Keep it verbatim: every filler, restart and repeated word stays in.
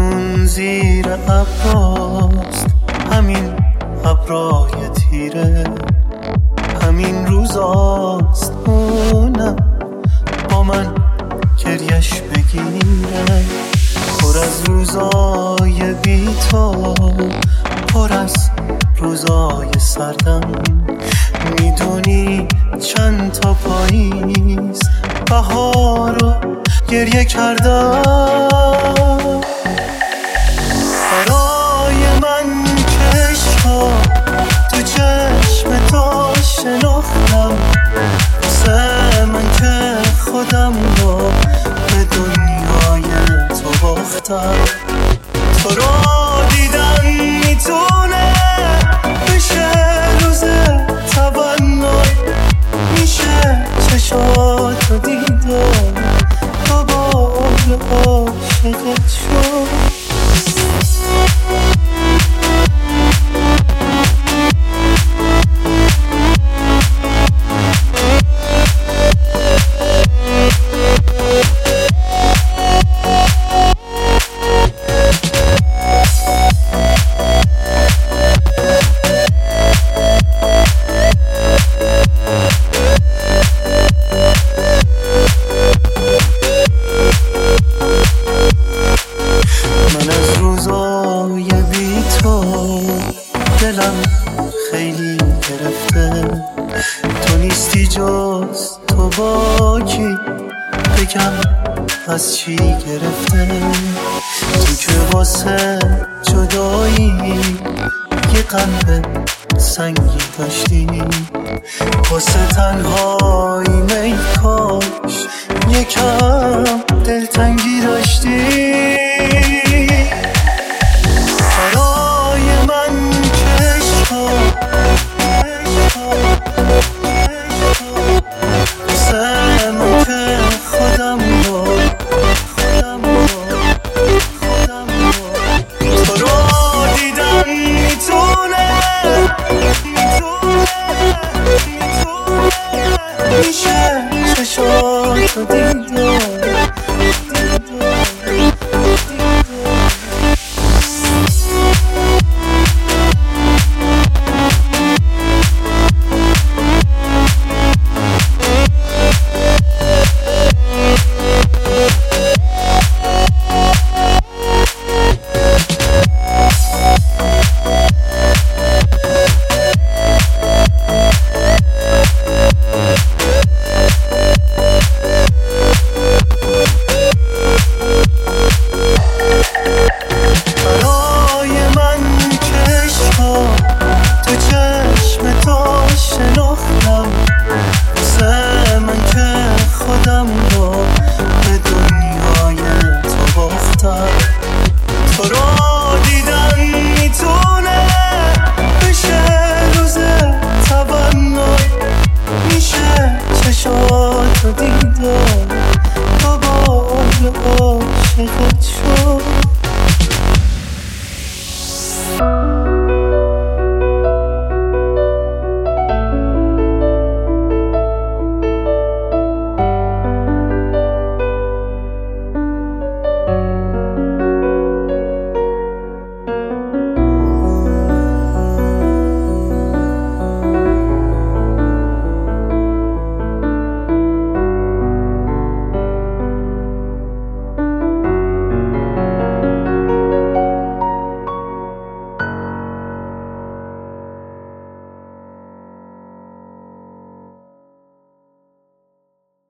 جون زیر ابراست، همین ابرای تیره، همین روزاست اونم با من گریش بگیره. پر از روزای بی تو، پر از روزای سردم، میدونی چند تا پاییز بهار رو گریه کردم. برای من که عشقا تو چشم تو شناختم، واسه من که خودم رو به دنیای تو باختم. تو رو دیدن میتونه بشه روز تولد، میشه چشاتو دیدن دوباره عاشقت شد. دلم خیلی گرفته، تو نیستی جز تو با کی بگم از چی گرفته. تو که واسه جدایی یه قلب سنگی داشتی، واسه تنهایی می کاش یکم دلتنگی داشتی.